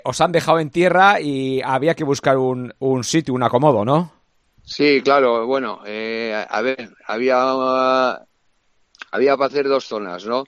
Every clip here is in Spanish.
Os han dejado en tierra y había que buscar un sitio, un acomodo, ¿no? Sí, claro, bueno, a ver, había para hacer dos zonas, ¿no?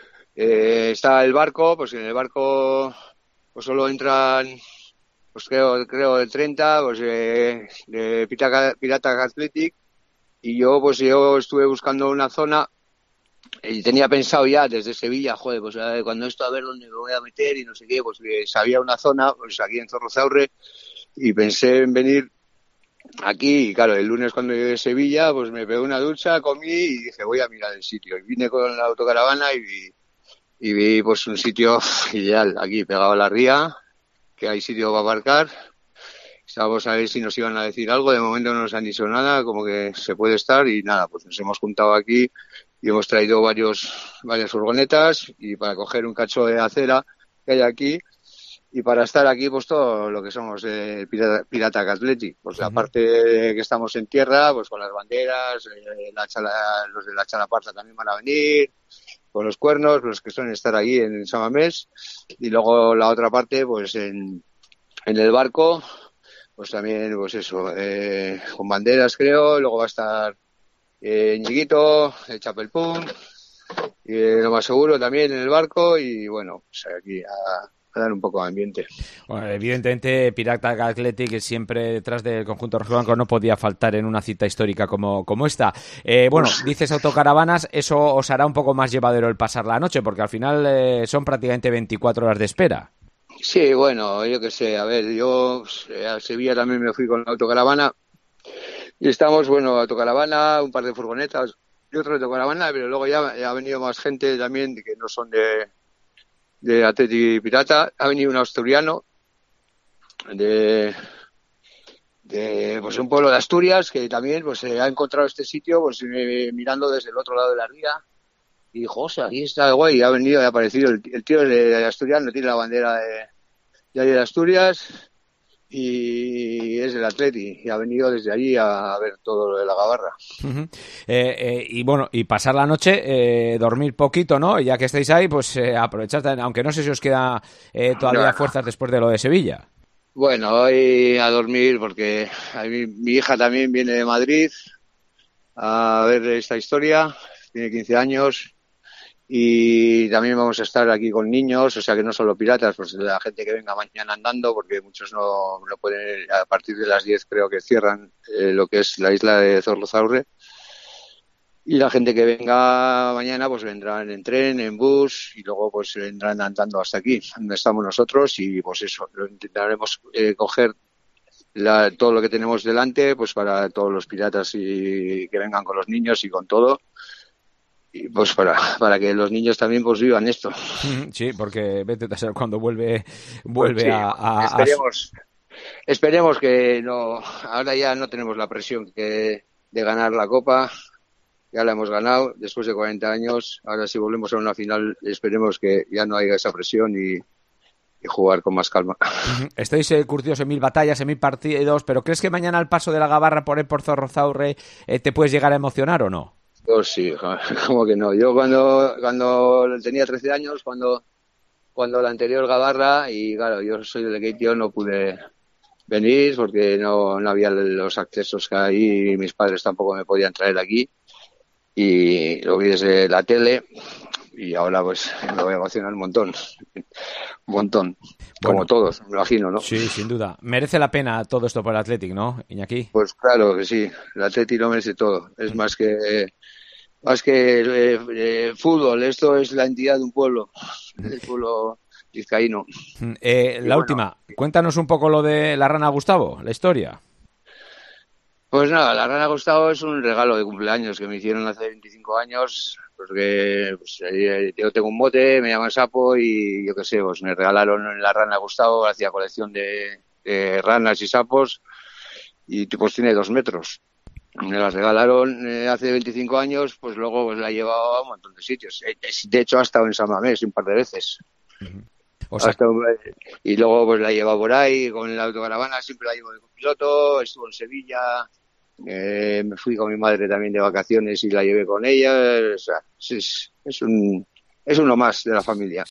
Está el barco, pues en el barco pues solo entran, pues creo de 30, pues de Pirata Athletic, y yo estuve buscando una zona y tenía pensado ya desde Sevilla, joder, pues cuando esto a ver dónde me voy a meter y no sé qué, pues sabía una zona, pues aquí en Zorrozaurre, y pensé en venir aquí, y claro, el lunes cuando llegué a Sevilla, pues me pegué una ducha, comí y dije, voy a mirar el sitio. Y vine con la autocaravana y vi pues un sitio ideal, aquí pegado a la ría, que hay sitio para aparcar. Estábamos a ver si nos iban a decir algo, de momento no nos han dicho nada, como que se puede estar y nada, pues nos hemos juntado aquí y hemos traído varias furgonetas y para coger un cacho de acera que hay aquí y para estar aquí pues todo lo que somos Pirata Athletic, pues Ujú. aparte de que estamos en tierra, pues con las banderas, los de la Chalaparta también van a venir, con los cuernos, los que suelen estar aquí en San Mamés, y luego la otra parte pues en el barco pues también, pues eso, con banderas creo, luego va a estar Ñiguito, el Chapelpún, y lo más seguro también en el barco, y bueno, pues aquí a dar un poco de ambiente. Bueno, evidentemente, Pirata Athletic siempre detrás del conjunto rojiblanco no podía faltar en una cita histórica como esta. Bueno, Pues dices autocaravanas, eso os hará un poco más llevadero el pasar la noche, porque al final son prácticamente 24 horas de espera. sí, bueno, yo qué sé, a ver, yo a Sevilla también me fui con la autocaravana, y estamos, bueno, autocaravana, un par de furgonetas y otra autocaravana, pero luego ya ha venido más gente también que no son de Atleti Pirata, ha venido un asturiano de pues un pueblo de Asturias que también pues ha encontrado este sitio pues mirando desde el otro lado de la ría y dijo, o sea, aquí está guay, y ha venido y ha aparecido el tío de Asturias, no tiene la bandera de ahí de Asturias y es del Atleti y ha venido desde allí a ver todo lo de la Gabarra. Uh-huh. Y bueno, y pasar la noche, dormir poquito, ¿no? Y ya que estáis ahí, pues aprovechad, aunque no sé si os queda No, todavía no. fuerzas después de lo de Sevilla. Bueno, hoy a dormir porque mi hija también viene de Madrid a ver esta historia, tiene 15 años. Y también vamos a estar aquí con niños, o sea que no solo piratas, pues la gente que venga mañana andando, porque muchos no pueden, a partir de las 10 creo que cierran lo que es la isla de Zorrozaurre. Y la gente que venga mañana pues vendrán en tren, en bus y luego pues vendrán andando hasta aquí, donde estamos nosotros y pues eso, lo intentaremos coger todo lo que tenemos delante pues para todos los piratas y que vengan con los niños y con todo y pues para que los niños también pues vivan esto. Sí, porque vete a saber cuando Pues vuelve sí, a esperemos que no, ahora ya no tenemos la presión de ganar la Copa, ya la hemos ganado después de 40 años, ahora si volvemos a una final esperemos que ya no haya esa presión y jugar con más calma. Estáis curtidos en 1000 batallas, en 1000 partidos, pero ¿crees que mañana al paso de la Gabarra por Zorrozaurre te puedes llegar a emocionar o no? Pues sí, como que no. Yo cuando tenía 13 años, cuando la anterior Gabarra, y claro, yo soy del Lekeitio, no pude venir porque no había los accesos que hay y mis padres tampoco me podían traer aquí y lo vi desde la tele y ahora pues me voy a emocionar un montón, un montón, como Bueno, todos, me imagino, ¿no? sí, sin duda. Merece la pena todo esto por el Athletic, ¿no, Iñaki? Pues claro que sí, el Atleti lo merece todo, es más que fútbol, esto es la entidad de un pueblo, el pueblo vizcaíno. Y La bueno, última, cuéntanos un poco lo de la rana Gustavo, la historia. pues nada, la Rana Gustavo es un regalo de cumpleaños que me hicieron hace 25 años, porque pues, yo tengo un bote, me llaman Sapo y yo qué sé, pues me regalaron la Rana Gustavo, hacía colección de ranas y sapos y pues tiene 2 metros. Me la regalaron hace 25 años, pues luego pues, la he llevado a un montón de sitios. De hecho, ha estado en San Mamés un par de veces. Ujú. O Ha sea, estado, y luego pues la he llevado por ahí con la autocaravana, siempre la llevo de copiloto, estuvo en Sevilla. Me fui con mi madre también de vacaciones y la llevé con ella. O sea, es uno más de la familia.